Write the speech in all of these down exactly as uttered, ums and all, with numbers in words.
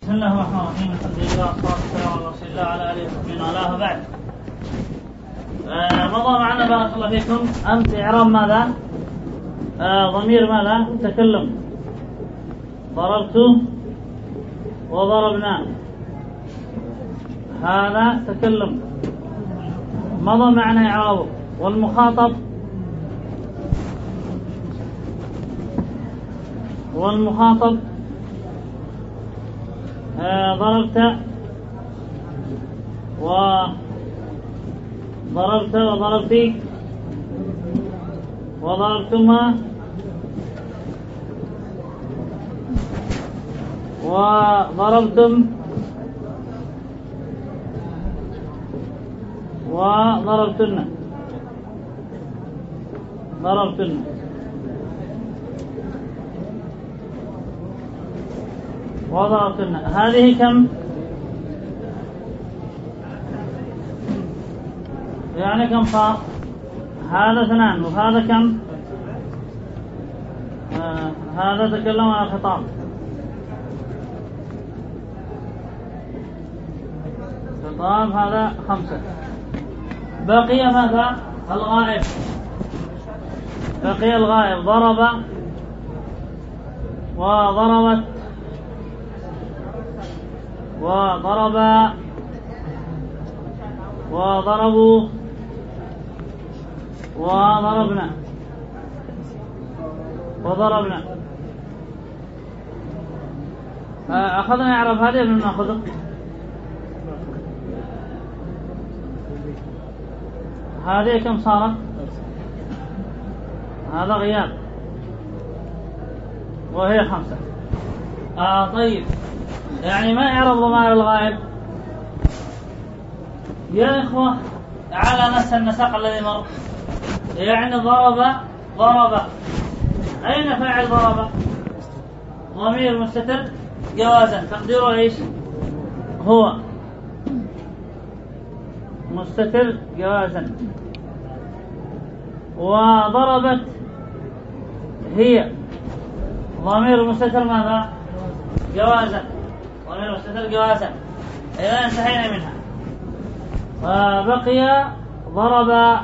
بسم الله الرحمن الرحيم. الحمد لله والصلاة والسلام على رسول الله وعلى آله وصحبه وعلاه بعد. مضى معنا بارك الله فيكم أمس إعراب ماذا؟ آه ضمير ماذا؟ تكلم. ضربت وضربنا، هذا تكلم مضى معنا إعرابه. والمخاطب والمخاطب آه ضربت وضربت وضربتي وضربتما وضربتم وضربتن ضربتن. وضربتن هذه كم؟ يعني كم صار؟ هذا اثنان وهذا كم؟ آه هذا تكلم عن الخطاب. خطاب هذا خمسة. بقي ماذا؟ الغائب. بقي الغائب. ضرب وضربت وضرب وضربوا وضربنا وضربنا. أخذنا يعرف هذه من نأخذه. هذه كم صارت؟ هذا غياب وهي خمسة. آه طيب، يعني ما يعرف ضمائر الغائب يا إخوة على نفس النسق الذي مر. يعني ضرب ضرب، أين فاعل ضرب؟ ضمير مستتر جوازا، تقديره إيش؟ هو مستتر جوازا. وضربت هي ضمير مستتر ماذا؟ جوازا. ضمير مستتر جوازا. إذا انتهينا منها. وبقي ضرب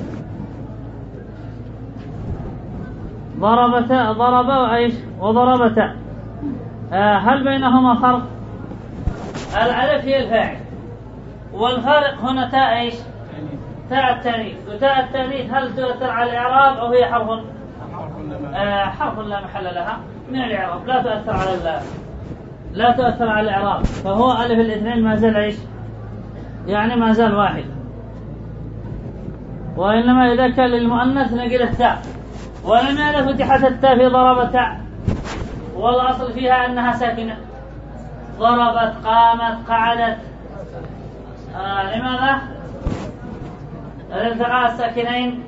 ضربتا ضرب وإيش؟ وضربتا. آه هل بينهما فرق؟ الألف هي الفاعل، والفارق هنا تاء إيش؟ تاء التانيث. وتاء التانيث هل تؤثر على الإعراب أو هي حرف؟ آه حرف لا محل لها من الإعراب، لا تؤثر على الإعراب، لا تؤثر على الإعراب. فهو ألف الاثنين ما زال إيش؟ يعني ما زال واحد. وإنما إذا كان للمؤنث نقل التاء. ولماذا فتحت التاء في ضربت؟ والأصل فيها أنها ساكنة. ضربت، قامت، قعدت. آه لماذا؟ الالتقاء الساكنين.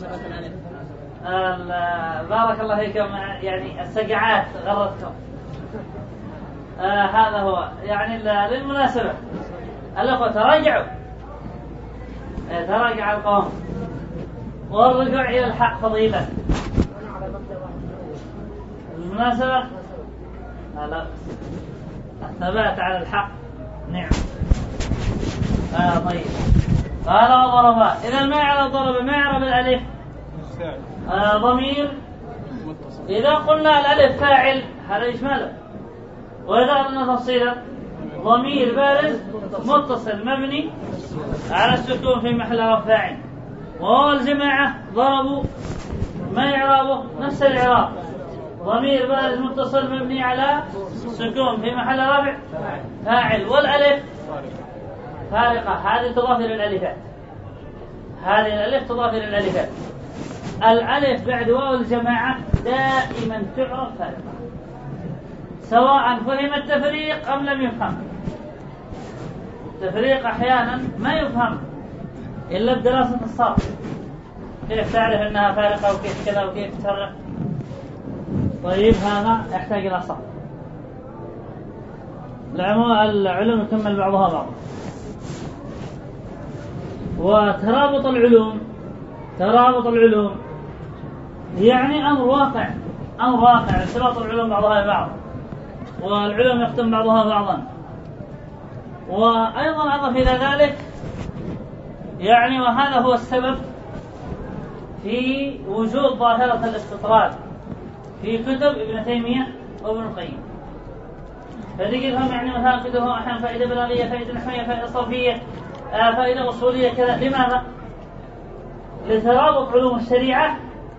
بارك الله فيكم، يعني السقعات غرتكم. آه هذا هو يعني للمناسبة. الأخوة تراجعوا، تراجع القوم، والرجوع إلى الحق فضيلة. المناسبة لا، الثبات على الحق نعم. آه طيب، قال وضرب. إذا ما يعرف ضرب، ما يعرف الألف آه ضمير. إذا قلنا الألف فاعل هذا يشمله. وإذا أردنا تفصيلا ضمير بارز متصل مبني على السكون في محل رفع. وهو الجماعة ضربوا ما يعرابه؟ نفس الإعراب. ضمير بارز متصل مبني على السكون في محل رفع فاعل. والألف فارقة، هذه تضاف إلى الألفات. هذه الألف تضاف إلى الألفات. الألف بعد واو الجماعة دائما تعرف فارقة، سواء فهم التفريق أم لم يفهم. التفريق أحيانا ما يفهم إلا بدراسة الصرف، كيف تعرف أنها فارقة وكيف كذا وكيف تفرق. طيب هذا يحتاج إلى صرف. العلوم يكمل بعضها بعض. وترابط العلوم ترابط العلوم يعني أمر واقع، أمر واقع ارتباط العلوم بعضها ببعض. والعلوم يختم بعضها بعضا. وأيضا أضف إلى ذلك يعني وهذا هو السبب في وجود ظاهرة الاستطراد في كتب ابن تيمية وابن القيم. فذكرهم يعني مثلا كتبهم أحيانا فائدة بلاغية، فائدة نحوية، فائدة صرفية، فائدة أصولية كذا. لماذا؟ لترابط علوم الشريعة،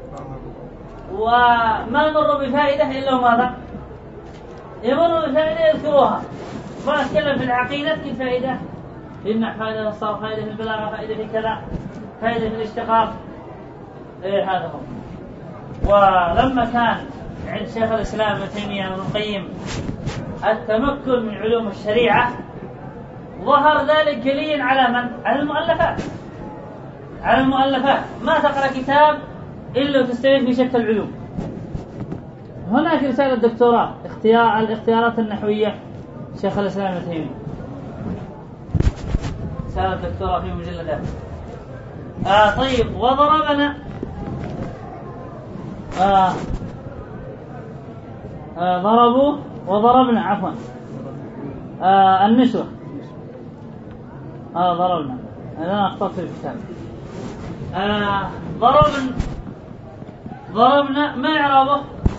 وما مر بفائدة إلا ماذا؟ يمر بفائدة يذكروها. ما أتكلم في العقيدة كل فائدة في النحو، فائدة في الصرف، فائدة في البلاغة، فائدة في كذا، فائدة في الاشتقاق. إيه هذا هو. ولما كان عند شيخ الإسلام ابن تيمية وابن القيم التمكن من علوم الشريعة ظهر ذلك جليا على من؟ على المؤلفات. على المؤلفات ما تقرأ كتاب إلا وتستفيد في شتى العلوم. هناك رسالة دكتوراه اختيار الاختيارات النحوية شيخ الإسلام ابن تيمية، رسالة دكتوراه في مجلدات. آه طيب وضربنا آه آه ضربوا وضربنا عفوا آه النسوة آه ضربنا أنا أخطأت في الكتاب. آه ضربنا ضربنا ما إعرابه؟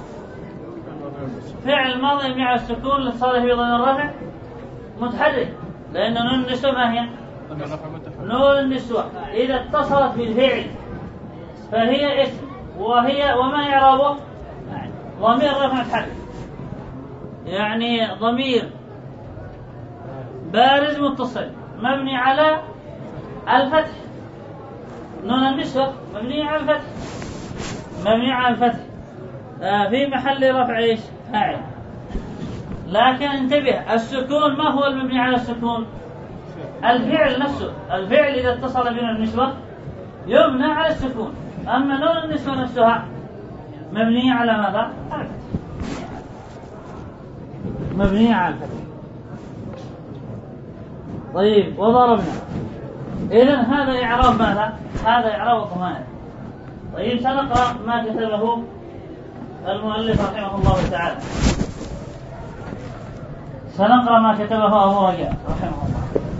فعل الماضي مع السكون للصالح في ضمير الرفع متحرك، لأن نون النسوة ما هي؟ نون النسوة إذا اتصلت بالفعل فهي اسم، وهي وما إعرابه؟ ضمير رفع متحرك، يعني ضمير بارز متصل مبني على الفتح. نون النسوة مبني على الفتح، مبني على الفتح آه في محل رفع ايش؟ فاعل. لكن انتبه، السكون ما هو المبني على السكون؟ الفعل نفسه. الفعل إذا اتصل بنون النسوة يبنى على السكون، أما نون النسوة نفسها مبنية على ماذا؟ على الفتح، مبنية على الفتح. طيب وضربنا، إذن هذا إعراب ماذا؟ هذا إعراب الضمائر. طيب سنقرأ ما كتبه المؤلف رحمه الله تعالى. سنقرأ ما كتبه أبو رجاء رحمه الله.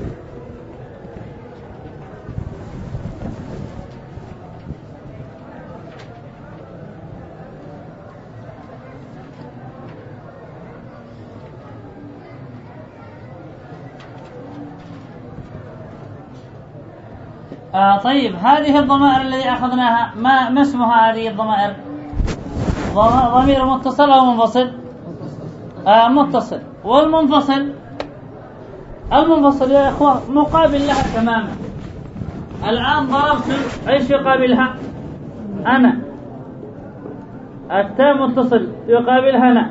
آه طيب هذه الضمائر التي أخذناها ما, ما اسمها هذه الضمائر؟ ضمير متصل أو منفصل؟ آه متصل. والمنفصل المنفصل يا إخوة مقابل لها تماما. الآن ضربت إيش يقابلها؟ أنا. التاء متصل يقابلها أنا.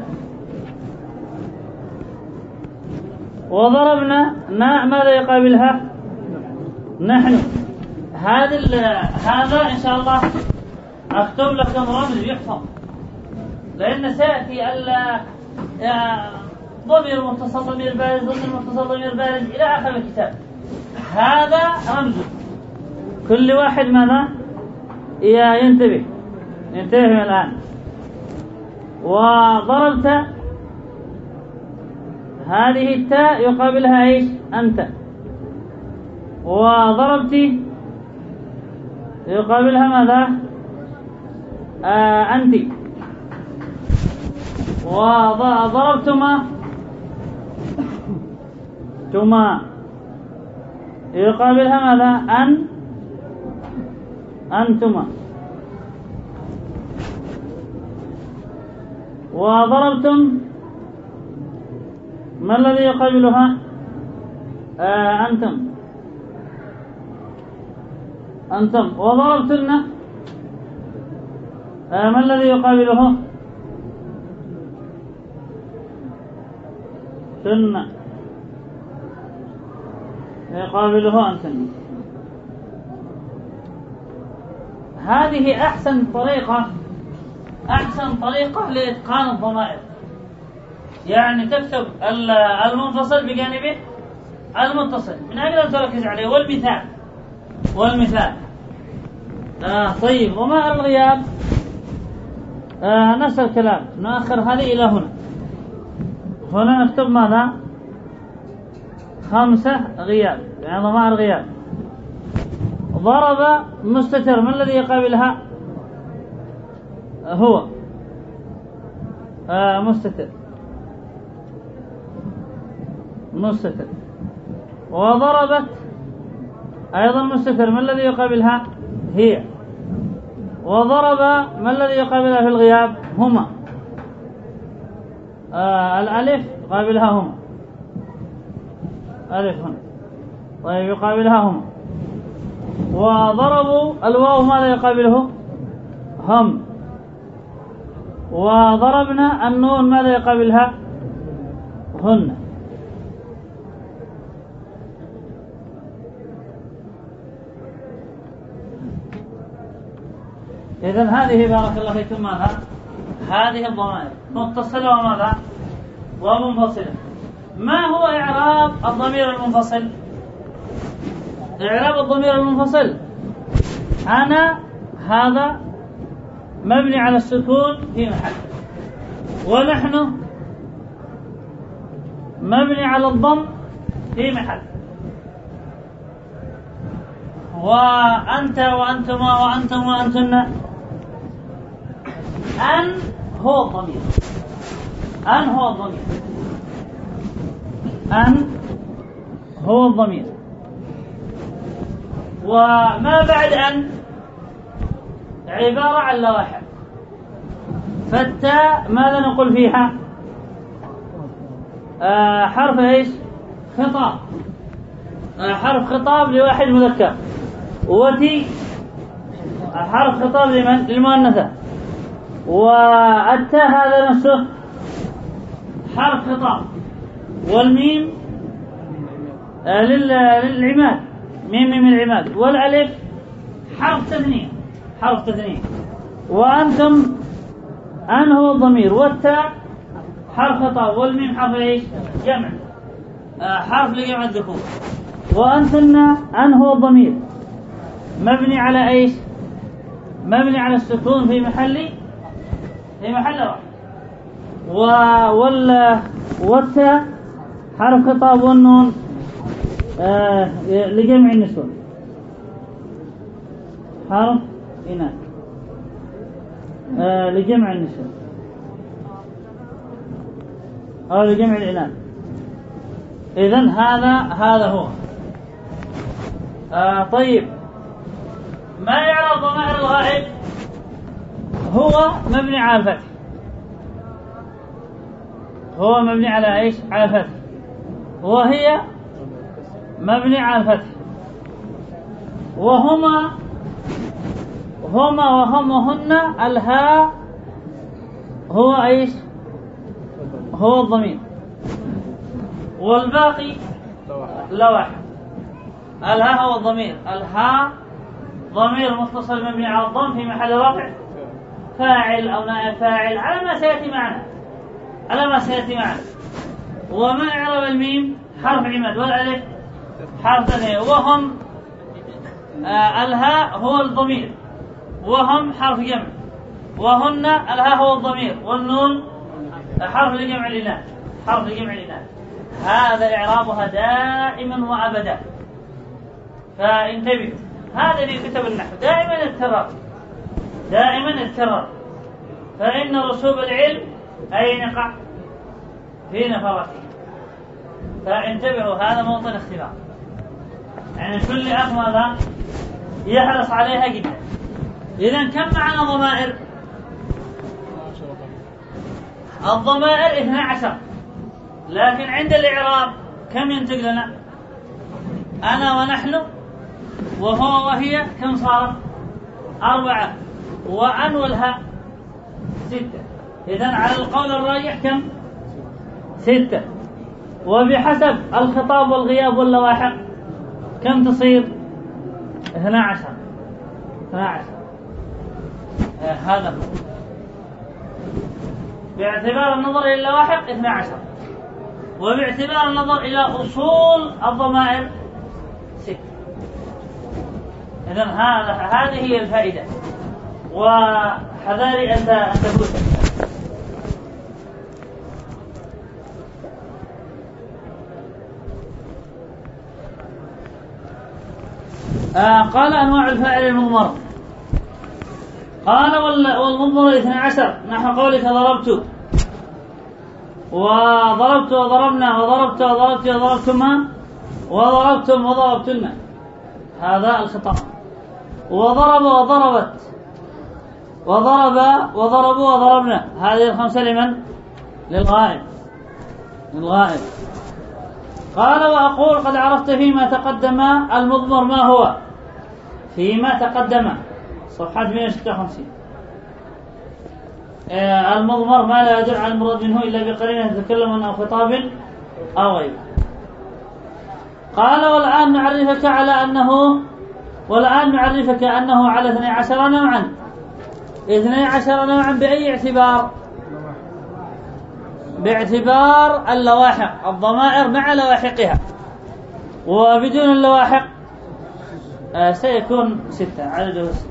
وضربنا نا ماذا يقابلها؟ نحن. هذا هذا إن شاء الله أكتب لكم رمز يحفظ، لأن سيأتي ضمير متصل ضمير بارز ضمير متصل ضمير بارز إلى آخر الكتاب. هذا رمز كل واحد ماذا ينتبه ينتبه من الآن. وضربت هذه التاء يقابلها إيش؟ أنت. وضربتي يقابلها ماذا؟ آه أنت. وضربتما تما يقابلها ماذا؟ أن أنتما. وضربتم ما الذي يقابلها؟ آه أنتم أنتم. وضربتن آه ما الذي يقابله؟ تن يقابله أنتن. هذه أحسن طريقة أحسن طريقة لإتقان الضمائر، يعني تكتب المنفصل بجانبه المتصل من أجل أن تركز عليه. والمثال والمثال آه طيب وما الغياب؟ آه نفس الكلام، نؤخر هذه إلى هنا. هنا نكتب ماذا؟ خمسة غياب، يعني ضمائر غياب. ضرب مستتر، ما الذي يقابلها؟ هو آه مستتر مستتر. وضربت أيضا مستتر، ما الذي يقابلها؟ هي. وضرب، ما الذي يقابلها في الغياب؟ هما. آه الألف يقابلها هما، ألف هنا، طيب يقابلها هما. وضربوا الواو، ماذا يقابله؟ هم. وضربنا النون، ماذا يقابلها؟ هن. إذن هذه بارك الله فيكم ماذا؟ هذه الضمائر متصلة وماذا؟ ومنفصلة. ما هو إعراب الضمير المنفصل؟ إعراب الضمير المنفصل: أنا هذا مبني على السكون في محل، ونحن مبني على الضم في محل، وأنت وأنتما وأنتم وأنتن. أن هو الضمير، أن هو الضمير، أن هو الضمير. وما بعد أن عبارة عن لواحق. فالتاء ماذا نقول فيها؟ آه حرف ايش؟ خطاب، آه حرف خطاب لواحد مذكر. وتي حرف خطاب لمن؟ للمؤنثة. والتاء هذا نفسه حرف خطاب. والميم آه للعماد، ميم ميم العماد. والالف حرف تثنية، حرف تثنية. وأنتم أن هو الضمير، والتاء حرف خطاب، والميم حرف ايش؟ جمع، آه حرف لجمع الذكور. وأنتن أن هو الضمير مبني على ايش؟ مبني على السكون في محل في محل رفع. وال والتاء حرف خطاب، والنون آه لجمع النسوة، حرف إناث آه لجمع النسوة أو لجمع الإناث. إذن هذا هذا هو. آه طيب، ما يعرف ضمائر الغائب؟ هو مبني على الفتح، هو مبني على ايش؟ على الفتح. وهي مبني على الفتح. وهما هما وهم وهن الهاء هو ايش؟ هو الضمير. والباقي لواحق. الهاء هو الضمير، الهاء ضمير متصل مبني على الضم في محل رفع، فاعل او نائب فاعل، على ما سياتي معنا على ما سياتي معنا. وما اعراب الميم؟ حرف عماد. والالف حرف تثنية. وهم آه الهاء هو الضمير، وهم حرف جمع. وهن الهاء هو الضمير، والنون حرف لجمع الإناث، حرف لجمع الإناث. هذا إعرابها دائما وأبدا. فانتبهوا، هذا في كتب النحو دائما الترار، دائما الترار. فإن رسوب العلم أين يقع؟ في نفرته. فانتبهوا، هذا موطن اختلاف، يعني كل أخ ماذا يحرص عليها جدا. إذن كم معنا ضمائر؟ الضمائر اثنا عشر، لكن عند الإعراب كم ينتج لنا؟ أنا ونحن وهو وهي كم صارت؟ أربعة. وأن والهاء ستة. إذن على القول الراجح كم؟ ستة. وبحسب الخطاب والغياب واللواحق كم تصير؟ اثنا عشر. اثنا عشر. آه هذا هو. باعتبار النظر إلى اللواحق اثنا عشر، وباعتبار النظر إلى أصول الضمائر ستة. إذن هذا هذه هي الفائدة. وحذاري أن تفوت. آه قال أنواع الفاعل المضمر. قال والمضمر اثني عشر نحو قولك ضربت وضربت وضربنا وضربت وضربت وضربتما وضربتم وضربتن، هذا الخطاب. وضرب وضربت وضرب وضربوا وضربنا، هذه الخمسة لمن؟ للغائب للغائب. قال وأقول قد عرفت فيما تقدم المضمر ما هو. فيما تقدم صفحة مئة وستة وخمسين. آه المضمر ما لا يدل على المراد منه إلا بقرينة تتكلم أو خطاب أو غيره. قال والآن نعرفك على أنه والآن نعرفك أنه على اثني عشر نوعا. اثني عشر نوعا بأي اعتبار؟ باعتبار اللواحق، الضمائر مع لواحقها، وبدون اللواحق آه سيكون ستة، عدده ستة.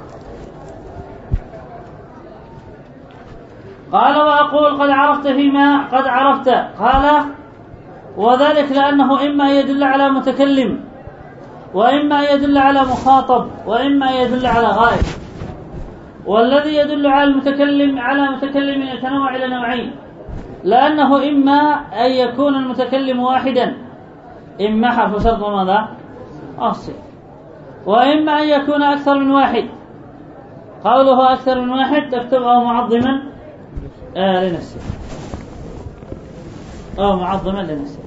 قال وأقول قد عرفت فيما قد عرفت. قال وذلك لأنه إما يدل على متكلم، وإما يدل على مخاطب، وإما يدل على غائب. والذي يدل على المتكلم على متكلم يتنوع إلى نوعين، لأنه إما أن يكون المتكلم واحدا، إما حرف شرط ماذا؟ أصل. وإما أن يكون أكثر من واحد. قوله أكثر من واحد تكتبه معظما آه لنفسه أو معظما لنفسه.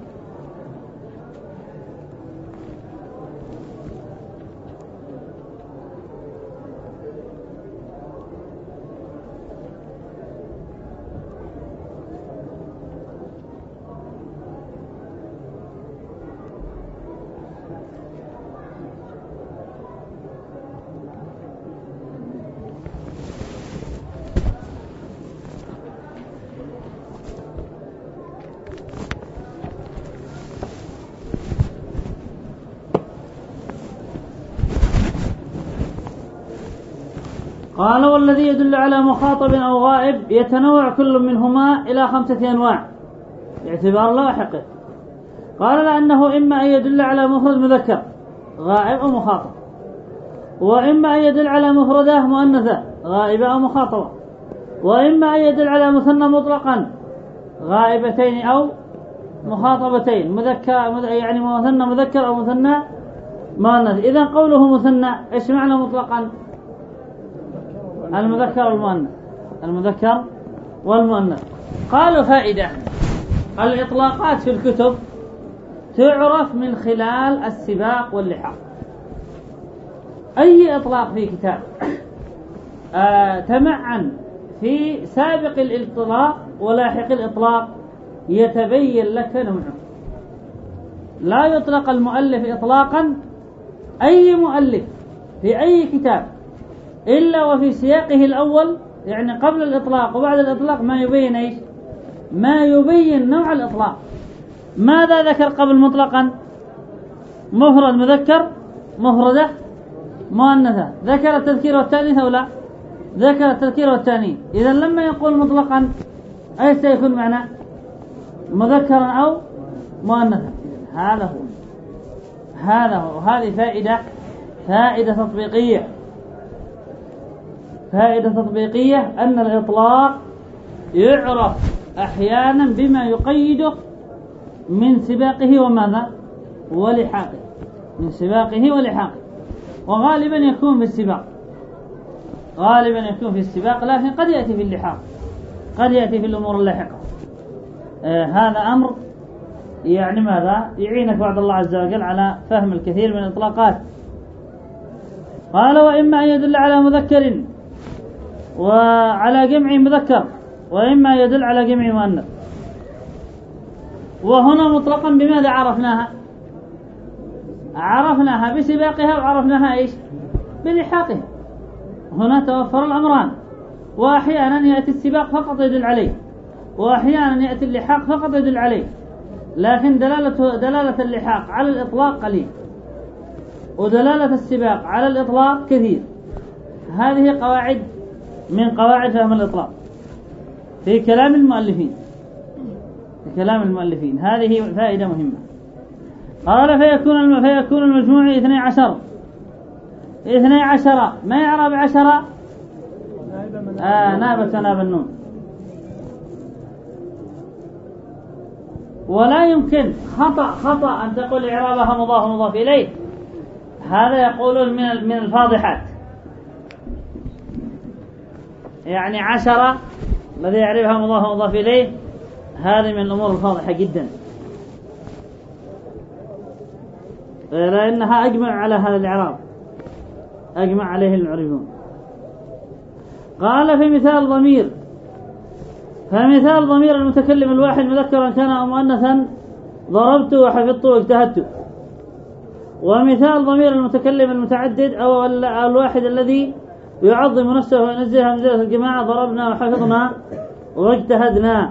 قال والذي يدل على مخاطب أو غائب يتنوع كل منهما إلى خمسة أنواع باعتبار لاحقه. قال لأنه إما أن يدل على مفرد مذكر غائب أو مخاطب، وإما أن يدل على مفردة مؤنثة غائبة أو مخاطبة، وإما أن يدل على مثنى مطلقا غائبتين أو مخاطبتين، مذكر يعني مثنى مذكر أو مثنى مؤنث. إذا قوله مثنى إيش معنى مطلقا؟ المذكر والمؤنث، المذكر والمؤنث. قالوا فائدة: الإطلاقات في الكتب تعرف من خلال السباق واللحاق. أي إطلاق في كتاب آه تمعن في سابق الإطلاق ولاحق الإطلاق يتبين لك نوعه. لا يطلق المؤلف إطلاقا أي مؤلف في أي كتاب إلا وفي سياقه الأول، يعني قبل الإطلاق وبعد الإطلاق، ما يبين إيش؟ ما يبين نوع الإطلاق. ماذا ذكر قبل مطلقا؟ مفرد مذكر، مفردة مؤنثة. ذكر التذكير والتأنيث أو لا؟ ذكر التذكير والتأنيث. إذا لما يقول مطلقا أي سيكون معنى مذكرا أو مؤنثا. هذا هو هذا هو هذه فائدة فائدة تطبيقية فائدة تطبيقية أن الإطلاق يعرف أحيانا بما يقيده من سباقه وماذا؟ ولحاقه. من سباقه ولحاقه. وغالبا يكون في السباق غالبا يكون في السباق لكن قد يأتي في اللحاق، قد يأتي في الأمور اللاحقة. آه هذا أمر يعني ماذا؟ يعينك بعد الله عز وجل على فهم الكثير من الإطلاقات. قال وإما أن يدل على مذكر وعلى جمع مذكر، وإما يدل على جمع مؤنث. وهنا مطلقا بماذا عرفناها؟ عرفناها بسباقها وعرفناها إيش؟ بلحاقها. هنا توفر الأمران، وأحيانا يأتي السباق فقط يدل عليه، وأحيانا يأتي اللحاق فقط يدل عليه، لكن دلالة دلالة اللحاق على الإطلاق قليل، ودلالة السباق على الإطلاق كثير. هذه قواعد من قواعد فهم الإطلاق في كلام المؤلفين في كلام المؤلفين هذه فائدة مهمة. قال فيكون فيكون المجموع اثني عشر اثني عشر ما يعرب عشرة آه نابة ناب النون. ولا يمكن خطأ خطأ أن تقول إعرابها مضاف مضاف إليه، هذا يقولون من من الفاضحات. يعني عشرة الذي يعرفها مضاف مضاف إليه هذه من الأمور الفاضحة جدا، لأنها أجمع على هذا الإعراب، أجمع عليه المعربون. قال في مثال ضمير، فمثال ضمير المتكلم الواحد مذكرا كان أو مؤنثا ضربت وحفظت واجتهدت. ومثال ضمير المتكلم المتعدد أو الواحد الذي يعظم نفسه وينزلها منزلة الجماعة ضربنا وحفظنا واجتهدنا.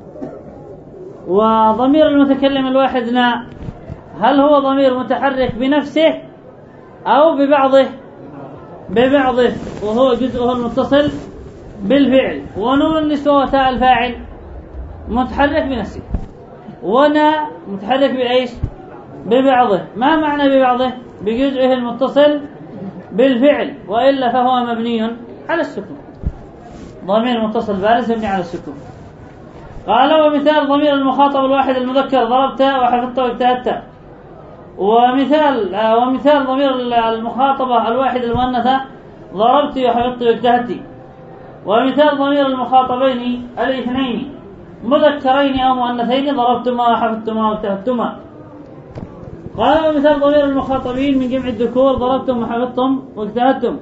وضمير المتكلم الواحد نا هل هو ضمير متحرك بنفسه أو ببعضه؟ ببعضه، وهو جزءه المتصل بالفعل. ونون النسوة وتاء الفاعل متحرك بنفسه، ونا متحرك بإيش؟ ببعضه. ما معنى ببعضه؟ بجزءه المتصل بالفعل، وإلا فهو مبني على السكون، ضمير متصل بارز مبني على السكون. قال ومثال ضمير المخاطب الواحد المذكر ضربت وحفظت واجتهدت. ومثال ومثال ضمير المخاطبة الواحد المؤنثة ضربت وحفظت واجتهدت. ومثال ضمير المخاطبين الاثنين مذكرين أو مؤنثين ضربتما وحفظتما واجتهدتما. قال ومثال ضمير المخاطبين من جمع الذكور ضربتم وحفظتم واجتهدتم.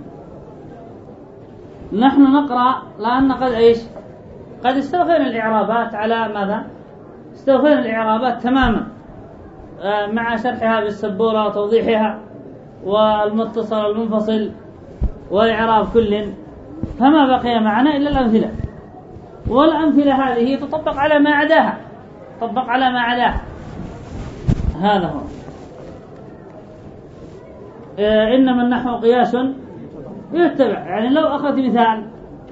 نحن نقرأ لأن قد إيش؟ قد استوفينا الإعرابات على ماذا؟ استوفينا الإعرابات تماما مع شرحها بالسبورة وتوضيحها والمتصل والمنفصل وإعراب كل، فما بقي معنا إلا الأمثلة، والأمثلة هذه تطبق على ما عداها، تطبق على ما عداها. هذا هو. إنما النحو قياس يتبع، يعني لو أخذت مثال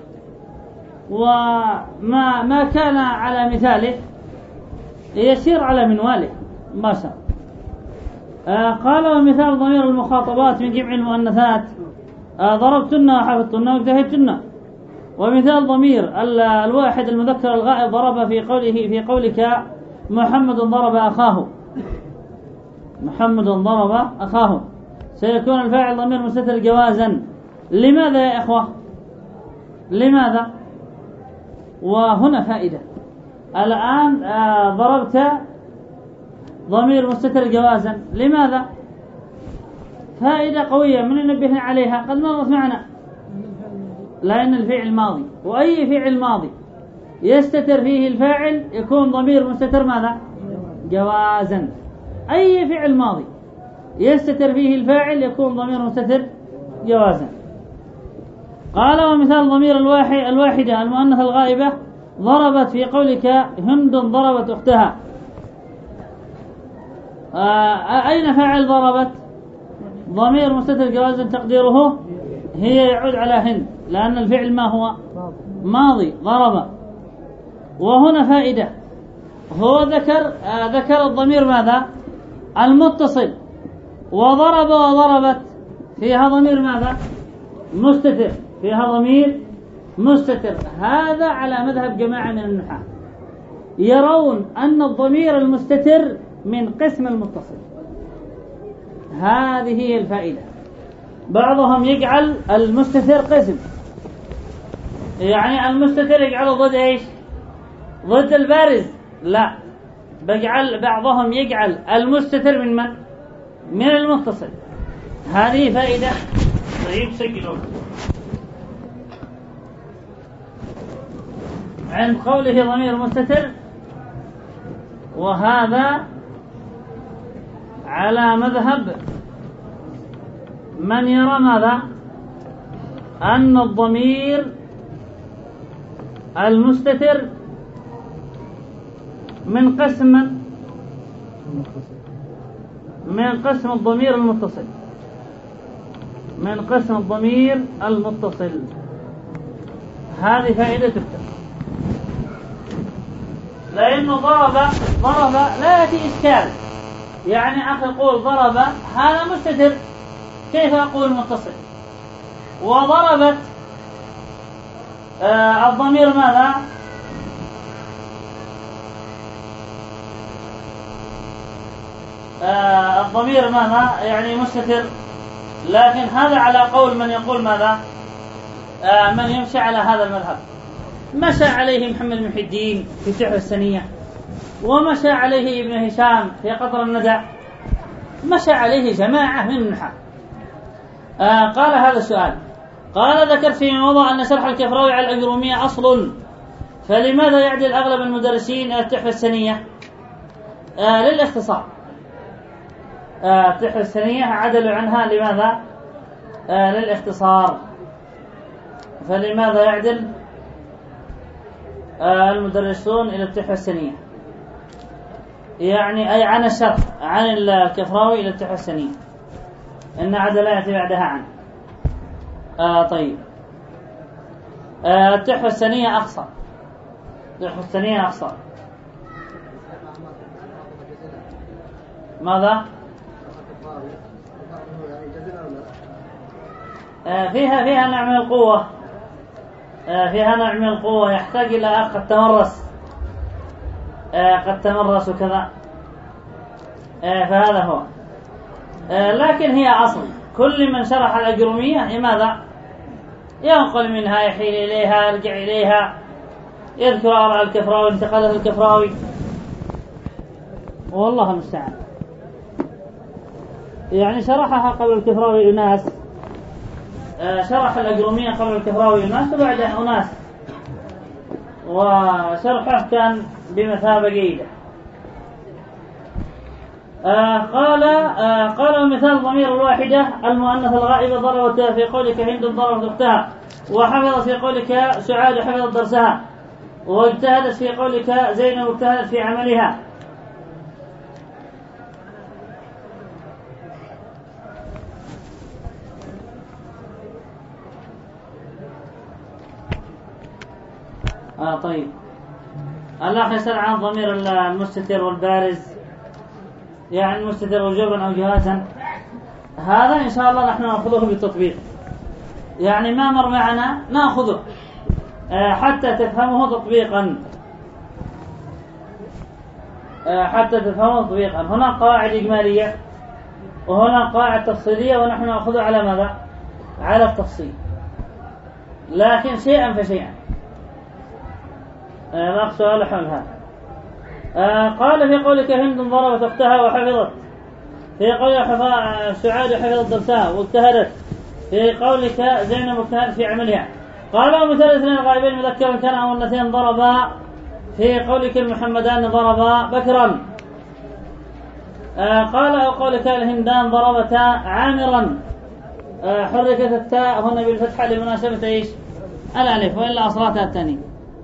وما ما كان على مثاله يسير على منواله ما شاء. آه قال ومثال ضمير المخاطبات من جمع المؤنثات آه ضربتن وحفظتن واجتهدتن. ومثال ضمير الواحد المذكر الغائب ضرب في قوله في قولك محمد ضرب أخاه، محمد ضرب أخاه، سيكون الفاعل ضمير مستتر جوازا. لماذا يا إخوة؟ لماذا؟ وهنا فائدة. الآن آه ضربت ضمير مستتر جوازا، لماذا؟ فائدة قوية من ينبهنا عليها قد مرت معنا، لأن الفعل ماضي، وأي فعل ماضي يستتر فيه الفاعل يكون ضمير مستتر ماذا؟ جوازا. أي فعل ماضي يستتر فيه الفاعل يكون ضمير مستتر جوازا. قال ومثال ضمير الواحد الواحدة المؤنثة الغائبة ضربت في قولك هند ضربت أختها. آه أين فاعل ضربت؟ ضمير مستتر جوازا تقديره هي يعود على هند، لأن الفعل ما هو؟ ماضي ضرب. وهنا فائدة، هو ذكر آه ذكر الضمير ماذا؟ المتصل، وضرب وضربت فيها ضمير ماذا؟ مستتر، فيها ضمير مستتر. هذا على مذهب جماعة من النحاة، يرون أن الضمير المستتر من قسم المتصل. هذه هي الفائدة. بعضهم يجعل المستتر قسم، يعني المستتر يجعله ضد ايش؟ ضد البارز. لا، بجعل بعضهم يجعل المستتر من من؟ من المتصل. هذه فائدة. طيب سجلوا عند قوله ضمير مستتر، وهذا على مذهب من يرى ماذا؟ أن الضمير المستتر من قسم من قسم الضمير المتصل، من قسم الضمير المتصل. هذه فائدة تكتب، لأنه ضرب ضرب لا يأتي إشكال، يعني أخي يقول ضرب، هذا مستتر، كيف أقول متصل؟ وضربت آه الضمير ماذا؟ آه الضمير ماذا؟ يعني مستتر، لكن هذا على قول من يقول ماذا؟ آه من يمشي على هذا المذهب. مشى عليه محمد بن محي الدين في تحفة السنية، ومشى عليه ابن هشام في قطر الندى، مشى عليه جماعة من النحاة. آه قال هذا السؤال، قال ذكرت في موضع أن شرح الكفراوي على الأجرومية أصل، فلماذا يعدل أغلب المدرسين إلى التحفة السنية؟ آه للاختصار. آه التحفة السنية عدلوا عنها لماذا؟ آه للاختصار. فلماذا يعدل آه المدرسون إلى التحفة السنية؟ يعني أي عن الشرح عن الكفراوي إلى التحفة السنية، إن عدل يأتي بعدها عنه. آه طيب، آه التحفة السنية أقصر، التحفة السنية أقصر. ماذا؟ آه فيها فيها نوع من القوة، آه فيها نوع من القوة، يحتاج إلى أخ قد تمرس، آه قد تمرس وكذا، آه فهذا هو. آه لكن هي أصل، كل من شرح الأجرومية لماذا؟ ينقل منها، يحيل إليها، يرجع إليها، يذكر آراء الكفراوي، انتقادات الكفراوي، والله المستعان. يعني شرحها قبل الكفراوي أناس، آه شرح الأجرومية قبل الكفراوي أناس وبعدها أناس، وشرحه كان بمثابة جيدة. آه قال آه قال المثال ضمير الواحدة المؤنث الغائبة ضربت في قولك هند ضربت أختها، وحفظت في قولك سعاد حفظت درسها، واجتهدت في قولك زينب اجتهدت في عملها. آه طيب، الأخ يسأل عن ضمير المستتر والبارز، يعني المستتر وجوبا أو جوازا. هذا إن شاء الله نحن نأخذه بالتطبيق، يعني ما مر معنا نأخذه آه حتى تفهمه تطبيقا، آه حتى تفهمه تطبيقا. هنا قواعد إجمالية وهنا قواعد تفصيلية، ونحن نأخذه على ماذا؟ على التفصيل، لكن شيئا فشيئا. الأخ سؤال حول هذا. آه قال في قولك هند ضربت أختها وحفظت، في قولك سعاد حفظت درسها واجتهدت، في قولك زينب اجتهدت في عملها. قال ومثال اثنين الغائبين مذكرا كان أو الاثنين ضربا، في قولك المحمدان ضربا بكرا. آه قال أو قولك الهندان ضربتا عامرا، آه حركت التاء هنا بالفتحة لمناسبة ايش؟ الألف، وإلا أصلاتها الثانية.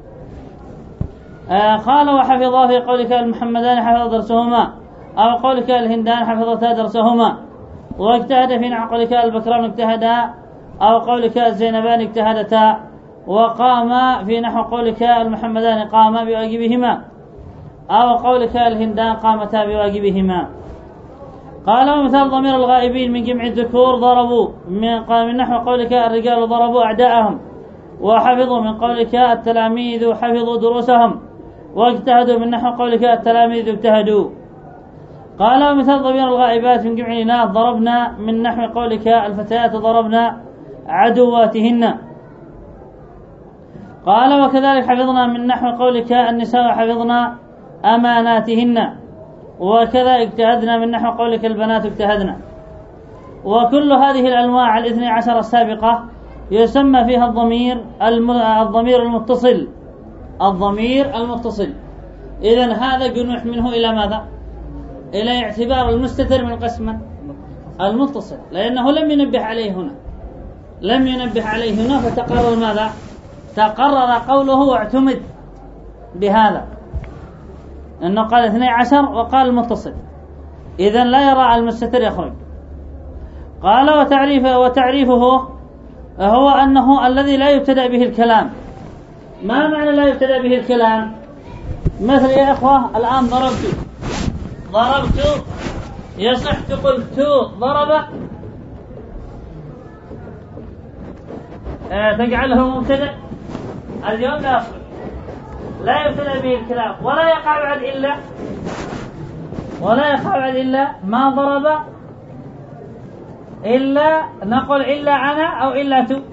آه قال وحفظا في قولك المحمدان حفظ درسهما، أو قولك الهندان حفظتا درسهما، واجتهد في نحو قولك البكران اجتهدا، أو قولك الزينبان اجتهدتا، وقام في نحو قولك المحمدان قاما بواجبهما، أو قولك الهندان قامتا بواجبهما. قال ومثال ضمير الغائبين من جمع الذكور ضربوا، من نحو قولك الرجال ضربوا أعداءهم، وحفظوا من قولك التلاميذ حفظوا دروسهم، واجتهدوا من نحو قولك التلاميذ اجتهدوا. قال ومثال ضمير الغائبات من جمع إناث ضربنا، من نحو قولك الفتيات ضربنا عدواتهن. قال وكذلك حفظنا من نحو قولك النساء حفظنا أماناتهن، وكذا اجتهدنا من نحو قولك البنات اجتهدنا. وكل هذه الأنواع الاثني عشر السابقة يسمى فيها الضمير الضمير المتصل، الضمير المتصل. إذن هذا جنوح منه إلى ماذا؟ إلى اعتبار المستتر من قسم المتصل، لأنه لم ينبه عليه هنا، لم ينبه عليه هنا، فتقرر ماذا؟ تقرر قوله واعتمد بهذا، أنه قال اثني عشر وقال المتصل، إذن لا يرى المستتر يخرج. قال وتعريفه, وتعريفه هو أنه الذي لا يبتدأ به الكلام. ما معنى لا يبتدأ به الكلام؟ مثل يا أخوة الآن ضربت ضربت يصح تقول تو ضرب آه تجعله مبتدأ؟ اليوم لا يصح، لا يبتدأ به الكلام ولا يقع بعد إلا ولا يقع بعد إلا ما ضرب إلا نقول إلا أنا أو إلا تو،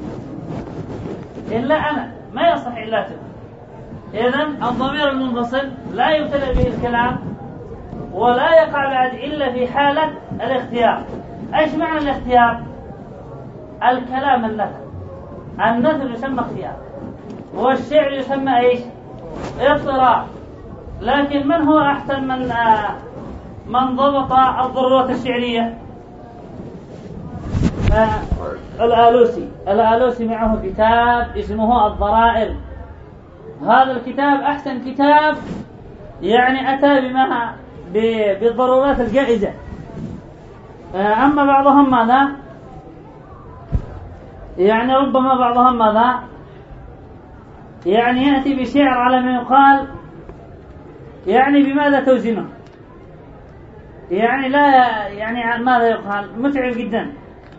إلا أنا ما يصح إلا تو. إذن الضمير المنفصل لا يبتدأ به الكلام ولا يقع بعد إلا في حالة الاختيار. إيش معنى الاختيار؟ الكلام النثر، النثر يسمى اختيار والشعر يسمى إيش؟ اضطرار. لكن من هو أحسن من آه من ضبط الضرورات الشعرية؟ آه الآلوسي. الآلوسي معه كتاب اسمه الضرائر. هذا الكتاب أحسن كتاب، يعني أتى بما بالضرورات الجائزة. آه أما بعضهم ماذا؟ يعني ربما بعضهم ماذا؟ يعني يأتي بشعر على ما يقال، يعني بماذا توزنه؟ يعني لا يعني ماذا يقال؟ متعب جدا.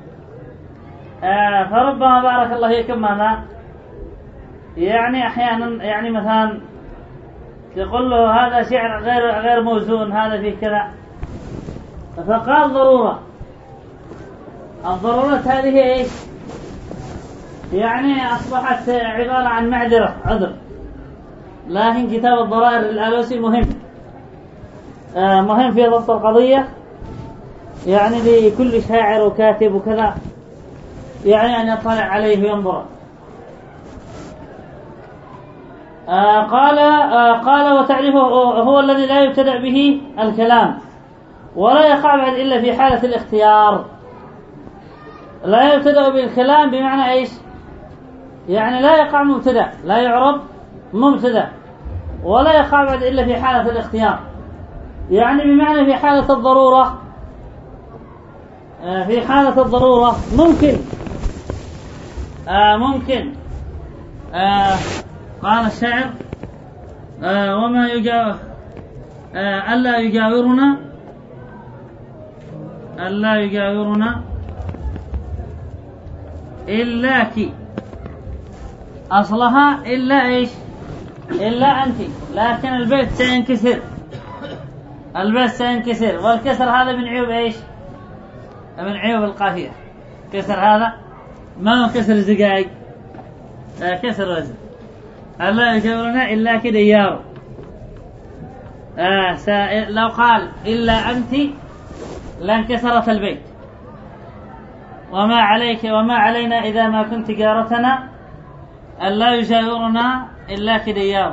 آه فربما بارك الله فيكم ماذا؟ يعني أحيانا يعني مثلا يقول له هذا شعر غير غير موزون، هذا فيه كذا. فقال ضرورة. الضرورات هذه ايش؟ يعني أصبحت عبارة عن معذرة، عذر. لكن كتاب الضرائر للآلوسي مهم، آه مهم في ضبط القضية، يعني لكل شاعر وكاتب وكذا يعني أن يطلع عليه وينظر. آه قال آه قال وتعريفه هو الذي لا يبتدأ به الكلام ولا يقع بعد إلا في حالة الاختيار. لا يبتدأ بالكلام بمعنى إيش؟ يعني لا يقع مبتدأ، لا يعرب مبتدأ، ولا يقع بعد إلا في حالة الاختيار، يعني بمعنى في حالة الضرورة. آه في حالة الضرورة ممكن آه ممكن آه قال الشاعر آه وما يجاور آه ألا يجاورنا ألا يجاورنا إلا كي. أصلها إلا إيش؟ إلا أنت، لكن البيت سينكسر، البيت سينكسر، والكسر هذا من عيوب إيش؟ من عيوب القافية. كسر هذا ما هو كسر الزقاق، آه كسر وزن. ألا يجاورنا إلا كي ديار. آه لو قال إلا أنت لانكسرت البيت. وما عليك وما علينا إذا ما كنت جارتنا ألا يجاورنا إلا كديار،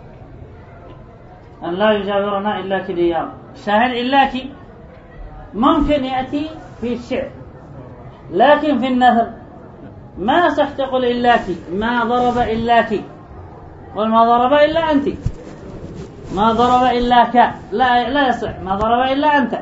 ألا يجاورنا إلا كديار. شاهد إلا كي ممكن يأتي في الشعر، لكن في النثر ما صح تقول إلا كي. ما ضرب إلا كي، وما ضرب إلا أنت، ما ضرب إلا ك، لا لا يصح. ما ضرب إلا أنت.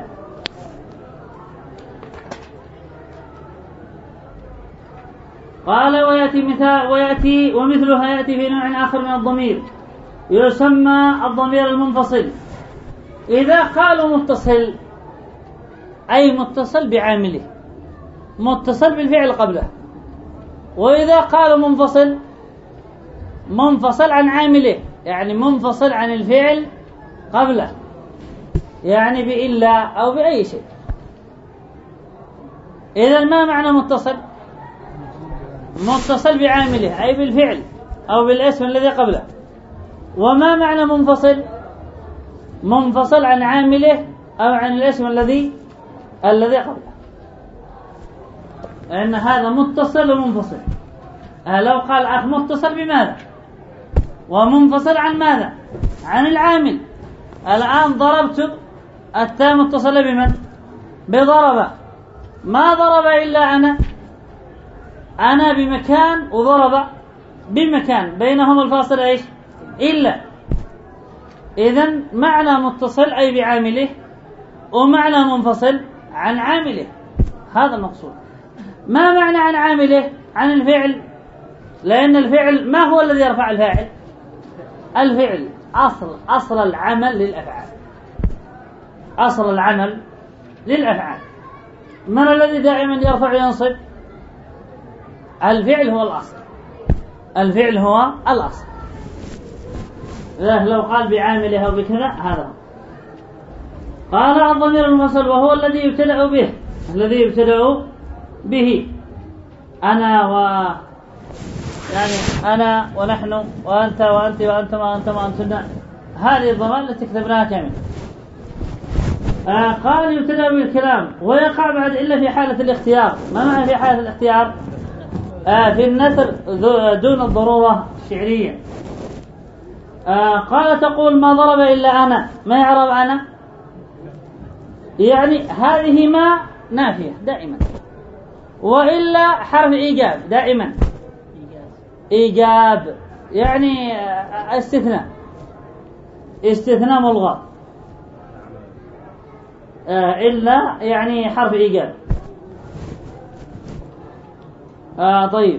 قال ويأتي مثال ويأتي ومثلها يأتي في نوع آخر من الضمير يسمى الضمير المنفصل. إذا قالوا متصل أي متصل بعامله، متصل بالفعل قبله. وإذا قالوا منفصل منفصل عن عامله، يعني منفصل عن الفعل قبله، يعني بإلا أو بأي شيء. إذا ما معنى متصل؟ متصل بعامله أي بالفعل أو بالاسم الذي قبله. وما معنى منفصل؟ منفصل عن عامله أو عن الاسم الذي الذي قبله. لأن هذا متصل ومنفصل. لو قال أخ متصل بماذا ومنفصل عن ماذا؟ عن العامل. الآن ضربت، التاء متصلة بمن؟ بضرب. ما ضرب إلا أنا، أنا بمكان وضرب بمكان، بينهم الفاصل إيش؟ إلا. إذن معنى متصل أي بعامله، ومعنى منفصل عن عامله، هذا المقصود. ما معنى عن عامله؟ عن الفعل، لأن الفعل ما هو الذي يرفع الفاعل؟ الفعل أصل أصل العمل للأفعال، أصل العمل للأفعال. من الذي دائما يرفع وينصب؟ الفعل هو الأصل، الفعل هو الأصل. لو قال بعامله أو بكذا هذا هو. قال الضمير المنفصل وهو الذي يبتدأ به، الذي يبتدأ به أنا و يعني أنا ونحن وأنت وأنت وأنتم وأنتم وأنتن، هذه الضمائر التي كتبناها كاملة. آه قال يبتدأ بالكلام ويقع بعد إلا في حالة الاختيار. ما معنى في حالة الاختيار؟ آه في النثر دون الضرورة الشعرية. آه قال تقول ما ضرب إلا أنا، ما يعرب أنا؟ يعني هذه ما نافية دائما، وإلا حرف إيجاب دائما، إيجاب يعني استثناء، استثناء ملغى. آه إلا يعني حرف إيجاب. آه طيب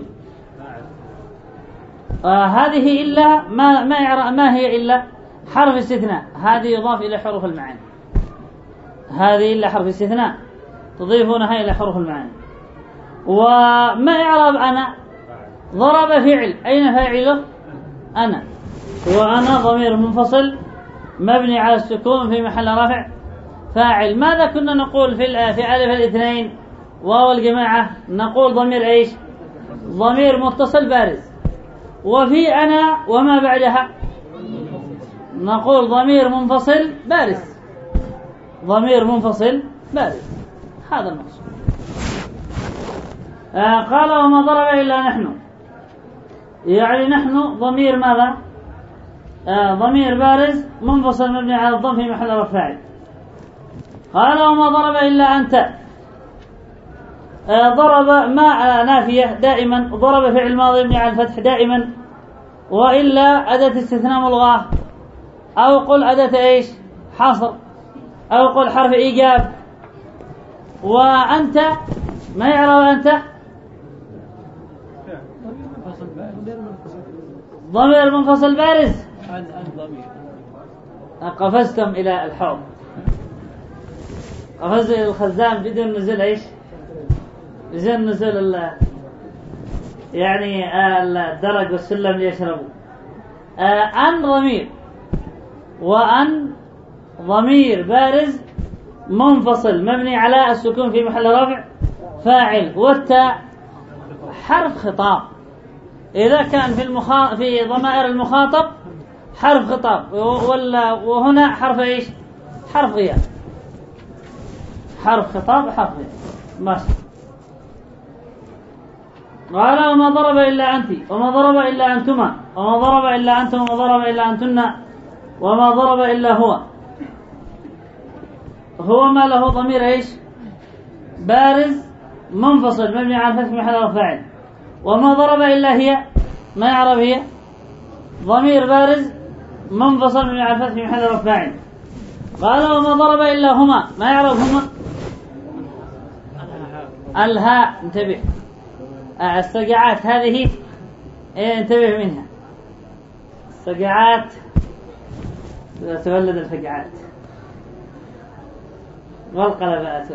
آه هذه إلا ما ما يعرف ما هي إلا حرف استثناء، هذه يضاف إلى حروف المعاني، هذه إلا حرف استثناء تضيفونها إلى حروف المعاني. وما إعراب أنا؟ ضرب فعل، أين فاعله؟ أنا، وأنا ضمير منفصل مبني على السكون في محل رفع فاعل. ماذا كنا نقول في في ألف الاثنين واو الجماعة؟ نقول ضمير إيش؟ ضمير متصل بارز. وفي أنا وما بعدها نقول ضمير منفصل بارز، ضمير منفصل بارز. هذا المقصود. آه قال وما ضرب إلا نحن، يعني نحن ضمير ماذا؟ آه ضمير بارز منفصل مبني على الضم في محل رفع فاعل. قال وما ضرب إلا أنت، آه ضرب ما آه نافية دائما، ضرب فعل ماضي مبني على الفتح دائما، وإلا أداة استثناء ملغاة، أو قل أداة إيش؟ حصر، أو قل حرف إيجاب. وأنت ما يعرف أنت؟ ضمير منفصل بارز. قفزتم إلى الحوض، قفز الخزان بدون نزول إيش؟ بدون نزول يعني الدرج والسلم ليشربوا. أن ضمير، وأن ضمير بارز منفصل مبني على السكون في محل رفع فاعل. والتاء حرف خطاب، إذا كان في المخا... في ضمائر المخاطب حرف خطاب، ولا وهنا حرف إيش؟ حرف غياب، حرف خطاب حرف غياب. ماشي. قال وما ضرب إلا أنت، وما ضرب إلا أنتما، وما ضرب إلا أنتم، وما ضرب إلا أنتن، وما ضرب إلا هو. هو ما له ضمير إيش؟ بارز منفصل مبني على الفتح محل رفع فاعل. وما ضرب إلا هي، ما يعرف هي؟ ضمير بارز منفصل مبني على الفتح محل رفع فاعل. قال وما ضرب إلا هما، ما يعرف هما؟ الهاء. انتبه، السجعات هذه إيه، انتبه منها، السجعات تولد الفجعات والقلبات.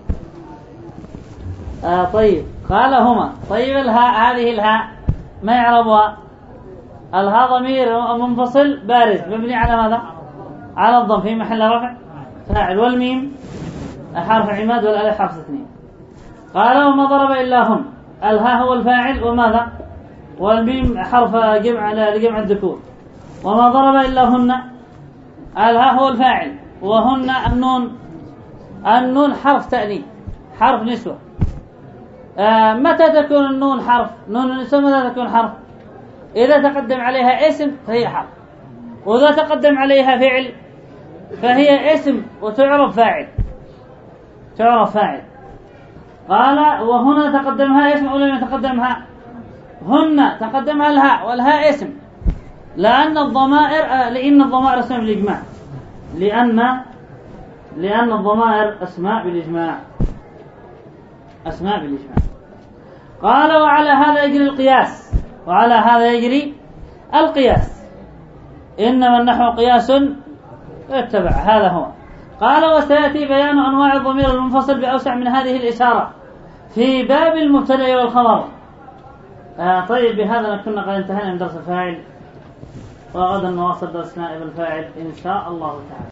آه طيب قال هما. طيب الهاء، هذه الهاء ما يعربها؟ الهاء ضمير منفصل بارز مبني على ماذا؟ على الضم في محل رفع فاعل. والميم حرف عماد والالف حرف اثنين. قال وما ضرب إلا هم، الهاء هو الفاعل وماذا؟ والميم حرف جمع لجمع الذكور. وما ضرب إلا هن، الهاء هو الفاعل وهن النون، النون حرف تأنيث حرف نسوة. آه متى تكون النون حرف؟ نون النسوة متى تكون حرف؟ إذا تقدم عليها اسم فهي حرف، وإذا تقدم عليها فعل فهي اسم وتعرف فاعل، تعرف فاعل. قال وهنا تقدمها اسم أو لم يتقدمها؟ هن تقدمها الهاء، والهاء اسم، لأن الضمائر لأن الضمائر اسماء بالإجماع، لأن لأن الضمائر أسماء بالإجماع، أسماء بالإجماع. قال وعلى هذا يجري القياس، وعلى هذا يجري القياس. إنما النحو قياس اتبع، هذا هو. قال وسيأتي بيان أنواع الضمير المنفصل بأوسع من هذه الإشارة في باب المبتدأ والخبر. آه طيب بهذا كنا قد انتهينا من درس الفاعل، وغدا نواصل درس نائب الفاعل إن شاء الله تعالى.